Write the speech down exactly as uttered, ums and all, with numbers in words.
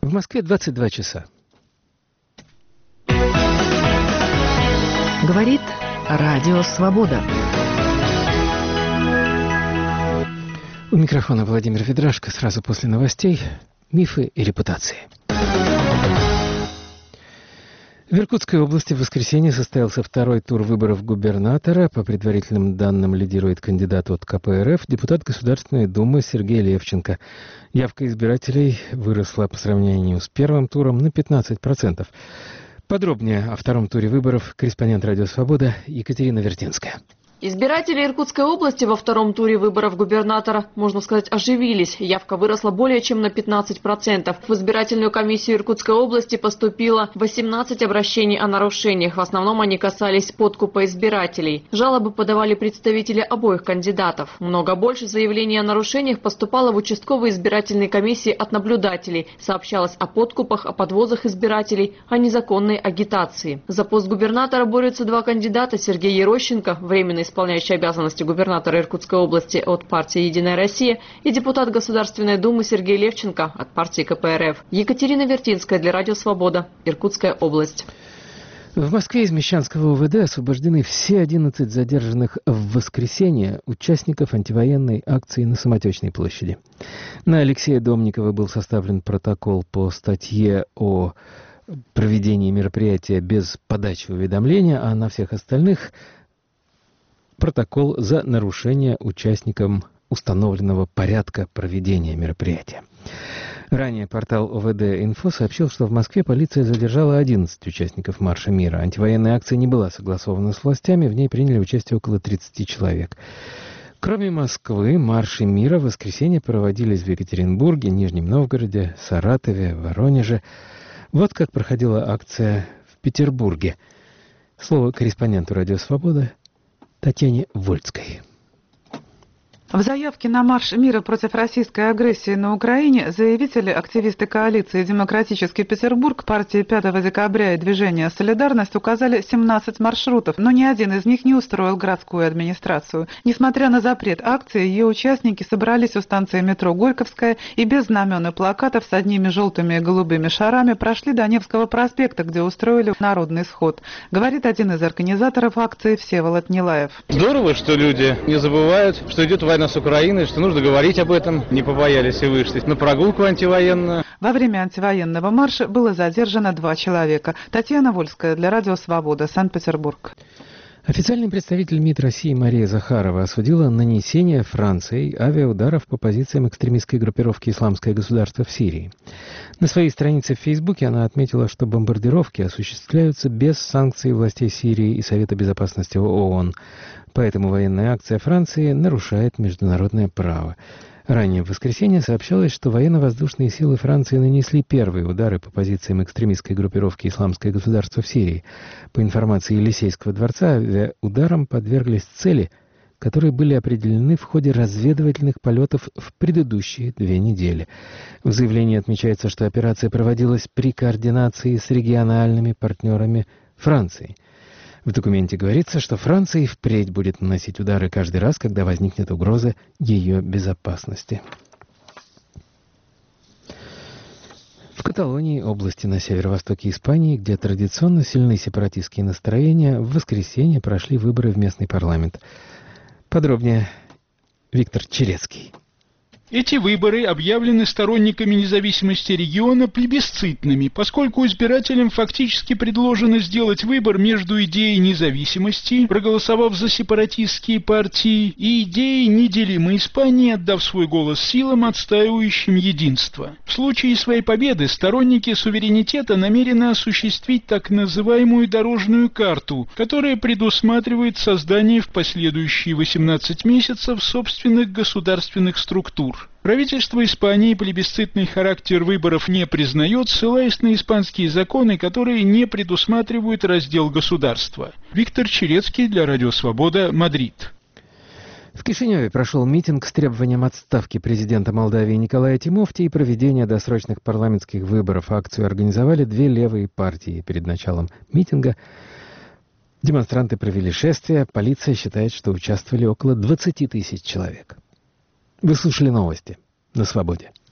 В Москве двадцать два часа. Говорит Радио Свобода. У микрофона Владимир Ведрашко. Сразу после новостей «Мифы и репутации». В Иркутской области в воскресенье состоялся второй тур выборов губернатора. По предварительным данным лидирует кандидат от ка пэ эр эф, депутат Государственной Думы Сергей Левченко. Явка избирателей выросла по сравнению с первым туром на пятнадцать процентов. Подробнее о втором туре выборов корреспондент «Радио Свобода» Екатерина Вертинская. Избиратели Иркутской области во втором туре выборов губернатора, можно сказать, оживились. Явка выросла более чем на пятнадцать процентов. В избирательную комиссию Иркутской области поступило восемнадцать обращений о нарушениях. В основном они касались подкупа избирателей. Жалобы подавали представители обоих кандидатов. Много больше заявлений о нарушениях поступало в участковые избирательные комиссии от наблюдателей. Сообщалось о подкупах, о подвозах избирателей, о незаконной агитации. За пост губернатора борются два кандидата: Сергей Ерощенко, временный исполняющий обязанности губернатора Иркутской области от партии «Единая Россия», и депутат Государственной Думы Сергей Левченко от партии ка пэ эр эф. Екатерина Вертинская для Радио Свобода, Иркутская область. В Москве из Мещанского о вэ дэ освобождены все одиннадцать задержанных в воскресенье участников антивоенной акции на Самотечной площади. На Алексея Домникова был составлен протокол по статье о проведении мероприятия без подачи уведомления, а на всех остальных протокол за нарушение участникам установленного порядка проведения мероприятия. Ранее портал о вэ дэ-Инфо сообщил, что в Москве полиция задержала одиннадцать участников Марша мира. Антивоенная акция не была согласована с властями, в ней приняли участие около тридцати человек. Кроме Москвы, марши мира в воскресенье проводились в Екатеринбурге, Нижнем Новгороде, Саратове, Воронеже. Вот как проходила акция в Петербурге. Слово корреспонденту «Радио Свобода» Татьяне Вольской. В заявке на марш мира против российской агрессии на Украине заявители, активисты коалиции «Демократический Петербург», партии пятого декабря и движения «Солидарность» указали семнадцать маршрутов, но ни один из них не устроил городскую администрацию. Несмотря на запрет акции, ее участники собрались у станции метро Горьковская и без знамен и плакатов с одними желтыми и голубыми шарами прошли до Невского проспекта, где устроили народный сход. Говорит один из организаторов акции Всеволод Нилаев. Здорово, что люди не забывают, что идет война с Украиной, что нужно говорить об этом, не побоялись и вышли на прогулку антивоенную. Во время антивоенного марша было задержано два человека. Татьяна Вольская для Радио Свобода, Санкт-Петербург. Официальный представитель МИД России Мария Захарова осудила нанесение Францией авиаударов по позициям экстремистской группировки «Исламское государство» в Сирии. На своей странице в Фейсбуке она отметила, что бомбардировки осуществляются без санкций властей Сирии и Совета безопасности ООН. Поэтому военная акция Франции нарушает международное право. Ранее в воскресенье сообщалось, что военно-воздушные силы Франции нанесли первые удары по позициям экстремистской группировки «Исламское государство» в Сирии. По информации Елисейского дворца, авиаударам подверглись цели, которые были определены в ходе разведывательных полетов в предыдущие две недели. В заявлении отмечается, что операция проводилась при координации с региональными партнерами Франции. В документе говорится, что Франция и впредь будет наносить удары каждый раз, когда возникнет угроза ее безопасности. В Каталонии, области на северо-востоке Испании, где традиционно сильны сепаратистские настроения, в воскресенье прошли выборы в местный парламент. Подробнее Виктор Черецкий. Эти выборы объявлены сторонниками независимости региона плебисцитными, поскольку избирателям фактически предложено сделать выбор между идеей независимости, проголосовав за сепаратистские партии, и идеей неделимой Испании, отдав свой голос силам, отстаивающим единство. В случае своей победы сторонники суверенитета намерены осуществить так называемую дорожную карту, которая предусматривает создание в последующие восемнадцать месяцев собственных государственных структур. Правительство Испании плебисцитный характер выборов не признает, ссылаясь на испанские законы, которые не предусматривают раздел государства. Виктор Черецкий для Радио Свобода, Мадрид. В Кишиневе прошел митинг с требованием отставки президента Молдавии Николая Тимофти и проведения досрочных парламентских выборов. Акцию организовали две левые партии. Перед началом митинга демонстранты провели шествие. Полиция считает, что участвовали около двадцати тысяч человек. Вы слушали новости на Свободе.